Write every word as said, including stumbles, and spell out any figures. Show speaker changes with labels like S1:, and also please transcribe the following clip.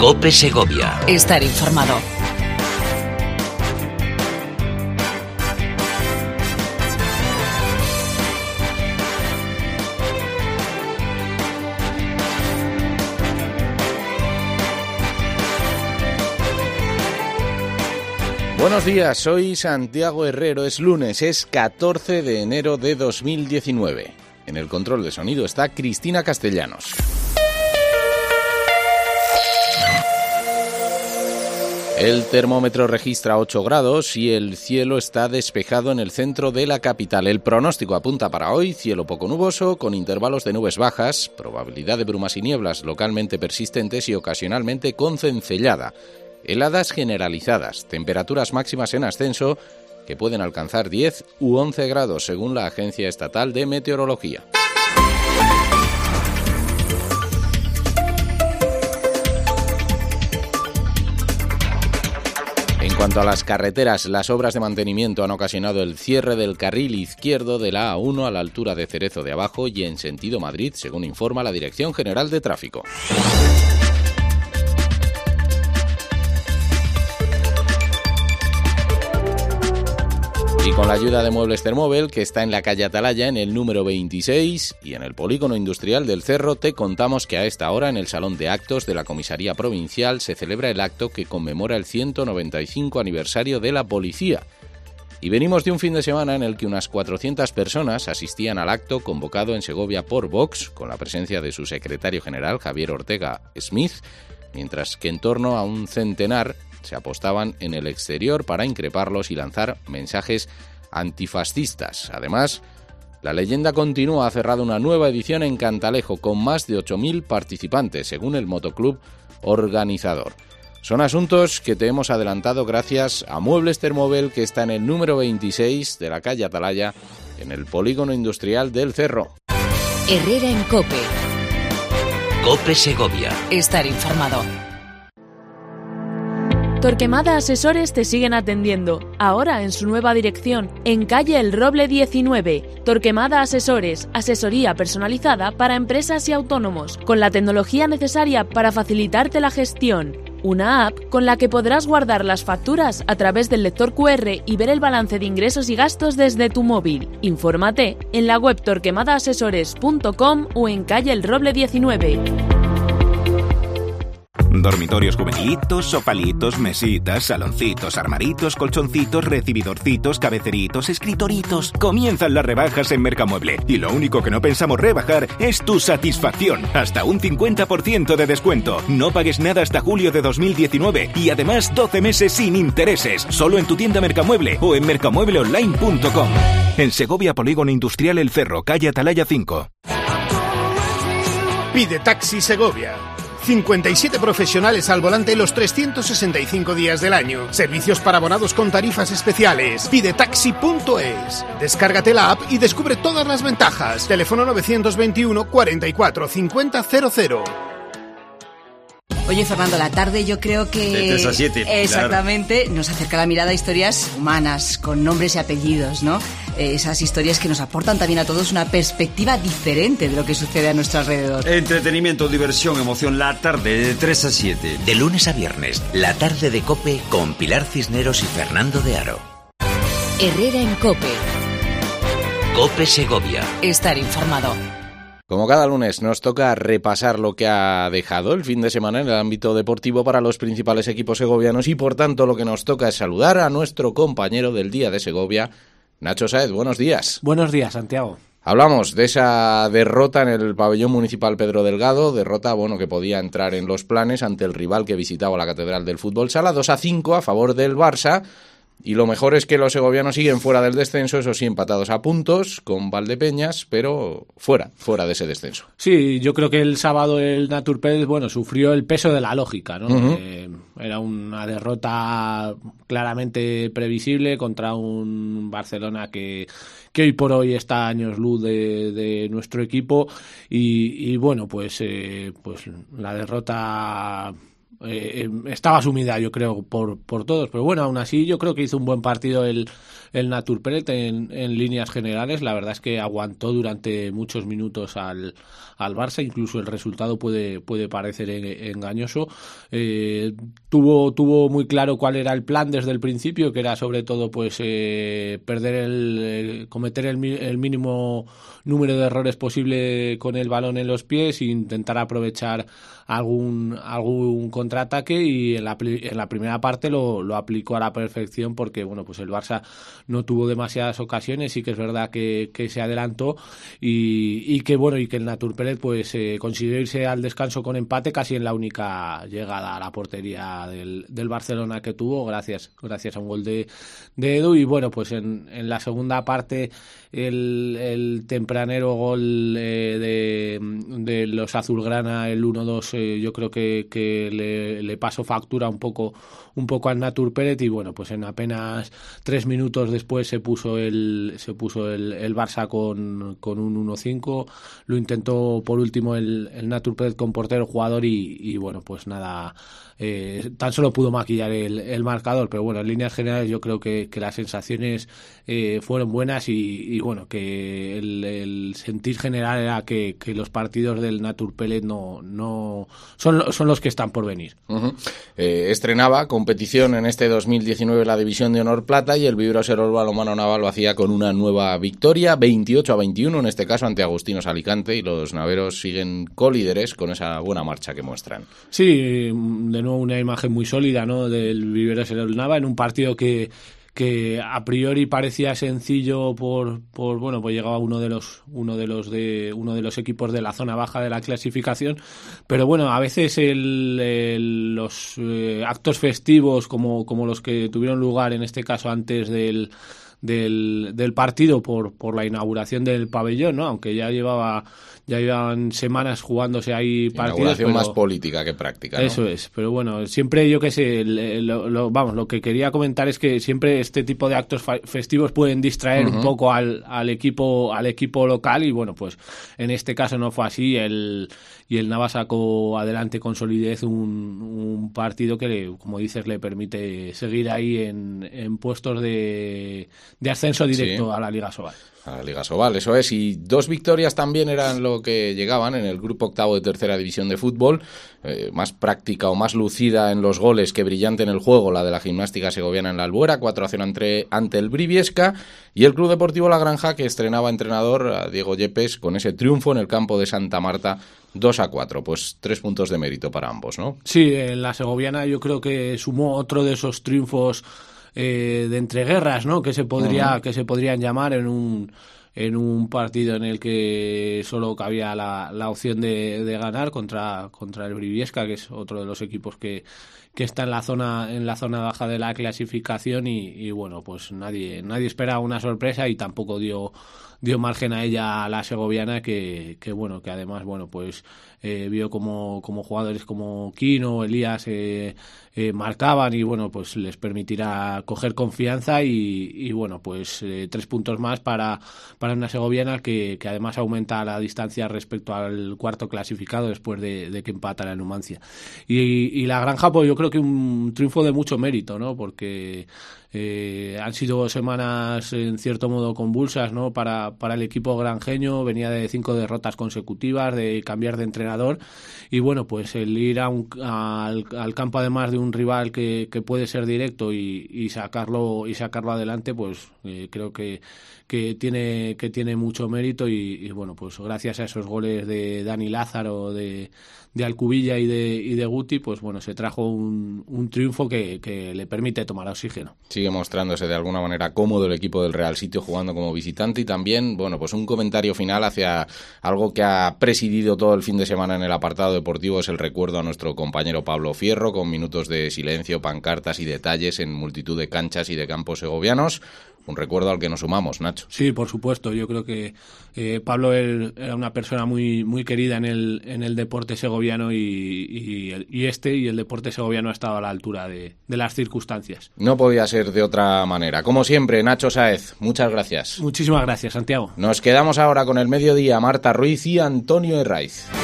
S1: COPE Segovia.
S2: Estar informado.
S3: Buenos días, soy Santiago Herrero, es lunes, es catorce de enero de dos mil diecinueve. En el control de sonido está Cristina Castellanos. El termómetro registra ocho grados y el cielo está despejado en el centro de la capital. El pronóstico apunta para hoy cielo poco nuboso, con intervalos de nubes bajas, probabilidad de brumas y nieblas localmente persistentes y ocasionalmente con cencellada. Heladas generalizadas, temperaturas máximas en ascenso que pueden alcanzar diez u once grados según la Agencia Estatal de Meteorología. En cuanto a las carreteras, las obras de mantenimiento han ocasionado el cierre del carril izquierdo de la A uno a la altura de Cerezo de Abajo y en sentido Madrid, según informa la Dirección General de Tráfico. Y con la ayuda de Muebles Termóvel, que está en la calle Atalaya, en el número veintiséis, y en el Polígono Industrial del Cerro, te contamos que a esta hora, en el Salón de Actos de la Comisaría Provincial, se celebra el acto que conmemora el ciento noventa y cinco aniversario de la policía. Y venimos de un fin de semana en el que unas cuatrocientas personas asistían al acto convocado en Segovia por Vox, con la presencia de su secretario general, Javier Ortega Smith, mientras que en torno a un centenar se apostaban en el exterior para increparlos y lanzar mensajes antifascistas. Además, la leyenda continúa, ha cerrado una nueva edición en Cantalejo con más de ocho mil participantes, según el motoclub organizador. Son asuntos que te hemos adelantado gracias a Muebles Termóvel, que está en el número veintiséis de la calle Atalaya, en el Polígono Industrial del Cerro.
S2: Herrera en COPE.
S1: COPE Segovia.
S2: Estar informado.
S4: Torquemada Asesores te siguen atendiendo, ahora en su nueva dirección, en calle El Roble diecinueve. Torquemada Asesores, asesoría personalizada para empresas y autónomos, con la tecnología necesaria para facilitarte la gestión. Una app con la que podrás guardar las facturas a través del lector cu erre y ver el balance de ingresos y gastos desde tu móvil. Infórmate en la web torquemada asesores punto com o en calle El Roble diecinueve.
S5: Dormitorios juvenitos, sofalitos, mesitas, saloncitos, armaritos, colchoncitos, recibidorcitos, cabeceritos, escritoritos. Comienzan las rebajas en Mercamueble y lo único que no pensamos rebajar es tu satisfacción. Hasta un cincuenta por ciento de descuento. No pagues nada hasta julio de dos mil diecinueve y además doce meses sin intereses. Solo en tu tienda Mercamueble o en mercamueble online punto com. En Segovia, Polígono Industrial El Cerro, calle Atalaya cinco.
S6: Pide Taxi Segovia. cincuenta y siete profesionales al volante los trescientos sesenta y cinco días del año. Servicios para abonados con tarifas especiales. Pide taxi punto es. Descárgate la app y descubre todas las ventajas. Teléfono novecientos veintiuno cuarenta y cuatro cincuenta cero cero.
S7: Oye, Fernando, la tarde yo creo que...
S8: De tres a siete.
S7: Exactamente, claro. Nos acerca la mirada a historias humanas, con nombres y apellidos, ¿no? Eh, esas historias que nos aportan también a todos una perspectiva diferente de lo que sucede a nuestro alrededor.
S8: Entretenimiento, diversión, emoción, la tarde de tres a siete.
S1: De lunes a viernes, la tarde de COPE con Pilar Cisneros y Fernando de Aro.
S2: Herrera en COPE.
S1: COPE Segovia.
S2: Estar informado.
S3: Como cada lunes nos toca repasar lo que ha dejado el fin de semana en el ámbito deportivo para los principales equipos segovianos y por tanto lo que nos toca es saludar a nuestro compañero del Día de Segovia, Nacho Sáez. Buenos días.
S9: Buenos días, Santiago.
S3: Hablamos de esa derrota en el pabellón municipal Pedro Delgado, derrota bueno que podía entrar en los planes ante el rival que visitaba la Catedral del Fútbol Sala, dos a cinco a favor del Barça. Y lo mejor es que los segovianos siguen fuera del descenso, eso sí, empatados a puntos con Valdepeñas, pero fuera, fuera de ese descenso.
S9: Sí, yo creo que el sábado el Naturpels, bueno, sufrió el peso de la lógica, ¿no?
S3: Uh-huh.
S9: Eh, era una derrota claramente previsible contra un Barcelona que, que hoy por hoy está a años luz de, de nuestro equipo y, y bueno, pues, eh, pues la derrota eh, estaba asumida, yo creo, por, por todos. Pero bueno, aún así yo creo que hizo un buen partido el, el Naturperet en, en líneas generales. La verdad es que aguantó durante muchos minutos al, al Barça, incluso el resultado puede, puede parecer engañoso. Eh, tuvo, tuvo muy claro cuál era el plan desde el principio, que era sobre todo pues eh, perder el, eh, cometer el, el mínimo número de errores posible con el balón en los pies e intentar aprovechar algún algún contraataque, y en la, en la primera parte lo, lo aplicó a la perfección, porque bueno, pues el Barça no tuvo demasiadas ocasiones, sí que es verdad que, que se adelantó y, y que bueno y que el Naturperet pues eh, consiguió irse al descanso con empate, casi en la única llegada a la portería del, del Barcelona que tuvo, gracias gracias a un gol de, de Edu. Y bueno, pues en, en la segunda parte el, el tempranero gol eh, de, de los azulgrana, el uno dos, eh, yo creo que, que le, le pasó factura un poco un poco al Naturperet, y bueno, pues en apenas tres minutos después se puso el se puso el, el Barça con, con un uno cinco. Lo intentó por último el, el Naturperet con portero jugador y, y bueno, pues nada, eh, tan solo pudo maquillar el, el marcador. Pero bueno, en líneas generales yo creo que, que las sensaciones eh, fueron buenas y, y bueno, que el, el sentir general era que, que los partidos del Naturperet no, no son, son los que están por venir.
S3: Uh-huh. Eh, estrenaba competición en este dos mil diecinueve la División de Honor Plata, y el Vibro Serol Balonmano Naval lo hacía con una nueva victoria, veintiocho a veintiuno en este caso ante Agustinos Alicante, y los naveros siguen colíderes con esa buena marcha que muestran.
S9: Sí, de nuevo una imagen muy sólida, ¿no?, del Vibro Serol Nava en un partido que que a priori parecía sencillo por por bueno, pues llegaba uno de los uno de los de uno de los equipos de la zona baja de la clasificación, pero bueno, a veces el, el, los eh, actos festivos como como los que tuvieron lugar en este caso antes del del, del partido por por la inauguración del pabellón, ¿no?, aunque ya llevaba ya llevan semanas jugándose ahí partidos.
S3: Inauguración
S9: pero,
S3: más política que práctica, ¿no?
S9: Eso es, pero bueno, siempre yo que sé, lo, lo, vamos, lo que quería comentar es que siempre este tipo de actos festivos pueden distraer uh-huh. un poco al, al equipo al equipo local, y bueno, pues en este caso no fue así, el y el Nava sacó adelante con solidez un, un partido que, le, como dices, le permite seguir ahí en, en puestos de, de ascenso directo sí. a la Liga Sobal.
S3: A la Liga Sobal, eso es, y dos victorias también eran lo que llegaban en el grupo octavo de tercera división de fútbol, eh, más práctica o más lucida en los goles que brillante en el juego, la de la Gimnástica Segoviana en la Albuera, cuatro a cero ante, ante el Briviesca, y el Club Deportivo La Granja, que estrenaba entrenador a Diego Yepes con ese triunfo en el campo de Santa Marta, dos a cuatro, pues tres puntos de mérito para ambos, ¿no?
S9: Sí, en la Segoviana yo creo que sumó otro de esos triunfos Eh, de entreguerras, ¿no?, que se podría uh-huh. que se podrían llamar en un en un partido en el que solo cabía la, la opción de, de ganar contra contra el Briviesca, que es otro de los equipos que que está en la zona en la zona baja de la clasificación, y, y bueno, pues nadie nadie esperaba una sorpresa y tampoco dio dio margen a ella a la segoviana, que, que bueno, que además, bueno, pues eh, vio como, como jugadores como Quino, Elías eh, eh, marcaban, y bueno, pues les permitirá coger confianza y, y bueno, pues eh, tres puntos más para, para una segoviana que, que además aumenta la distancia respecto al cuarto clasificado después de, de que empata la Numancia. Y, y la Granja, pues yo creo que un triunfo de mucho mérito, ¿no?, porque Eh, han sido semanas en cierto modo convulsas, ¿no?, para, para el equipo granjeño. Venía de cinco derrotas consecutivas, de cambiar de entrenador, y bueno, pues el ir a un, a, al, al campo además de un rival que, que puede ser directo y, y sacarlo y sacarlo adelante, pues eh, creo que que tiene que tiene mucho mérito, y, y bueno, pues gracias a esos goles de Dani Lázaro, de, de Alcubilla y de y de Guti, pues bueno, se trajo un, un triunfo que, que le permite tomar oxígeno.
S3: Sigue mostrándose de alguna manera cómodo el equipo del Real Sitio jugando como visitante, y también, bueno, pues un comentario final hacia algo que ha presidido todo el fin de semana en el apartado deportivo, es el recuerdo a nuestro compañero Pablo Fierro, con minutos de silencio, pancartas y detalles en multitud de canchas y de campos segovianos. Un recuerdo al que nos sumamos, Nacho.
S9: Sí, por supuesto. Yo creo que eh, Pablo era una persona muy muy querida en el en el deporte segoviano, y, y, y este y el deporte segoviano ha estado a la altura de, de las circunstancias.
S3: No podía ser de otra manera. Como siempre, Nacho Sáez, muchas gracias.
S9: Muchísimas gracias, Santiago.
S3: Nos quedamos ahora con el mediodía, Marta Ruiz y Antonio Herraiz.